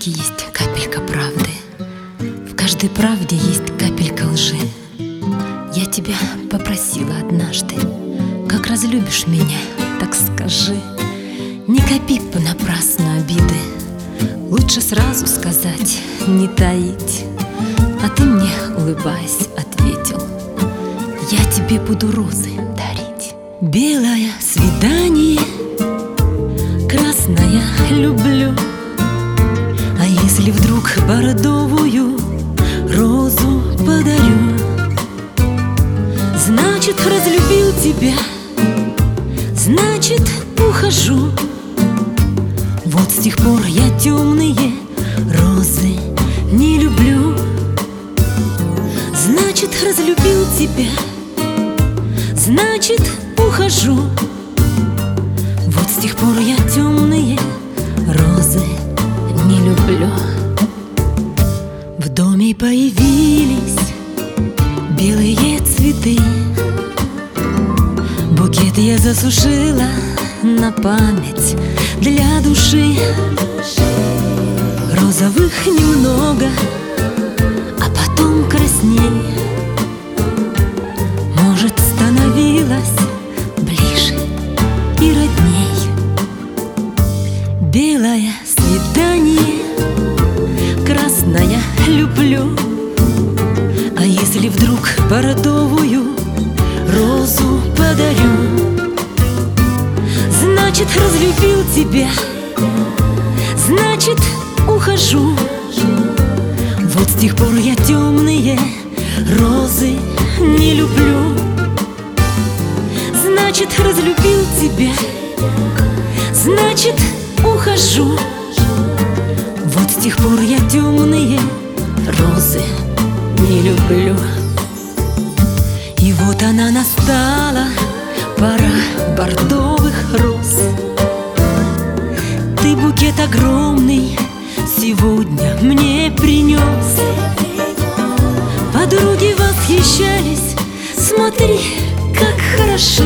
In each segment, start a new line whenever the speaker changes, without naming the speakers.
человеке есть капелька правды, в каждой правде есть капелька лжи. Я тебя попросила однажды: как разлюбишь меня, так скажи. Не копи понапрасну обиды, лучше сразу сказать, не таить. А ты мне, улыбаясь, ответил: я тебе буду розы дарить. Белое свидание, красное люблю. А если вдруг бордовую розу подарю, значит, разлюбил тебя, значит, ухожу. Вот с тех пор я темные розы не люблю. Значит, разлюбил тебя, значит, ухожу. Вот с тех пор я темные розы не люблю. В доме появились белые цветы, букет я засушила на память для души. Розовых немного, а потом красней. Может, становилась ближе и родней. Белое свидание, красное люблю. А если вдруг бордовую розу подарю, значит, разлюбил тебя, значит, ухожу. Вот с тех пор я темные розы не люблю. Значит, разлюбил тебя, значит, ухожу. Вот с тех пор я темные розы не люблю. И вот она настала, пора бордовых роз. Ты букет огромный сегодня мне принес. Подруги восхищались, смотри, как хороши.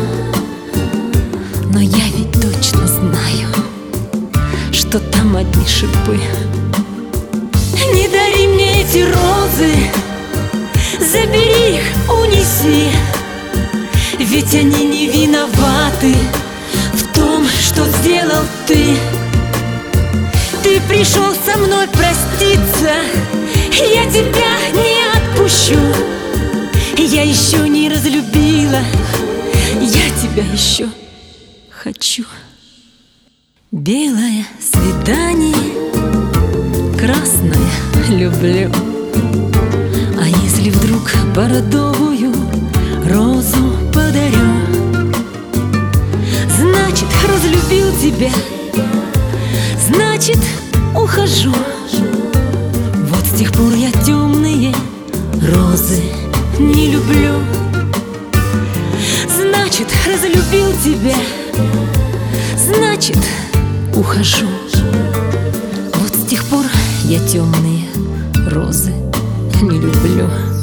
Но я ведь точно знаю, что там одни шипы. Не дари мне эти розы, забери их, унеси. Ведь они не виноваты в том, что сделал ты. Ты пришел со мной проститься, я тебя не отпущу. Я еще не разлюбила, я тебя еще хочу. Белое свидание, красное люблю. А если вдруг бордовую розу подарю, значит, разлюбил тебя, значит, ухожу. Вот с тех пор я темные розы не люблю. Значит, разлюбил тебя, значит, ухожу. Вот с тех пор я темные розы не люблю.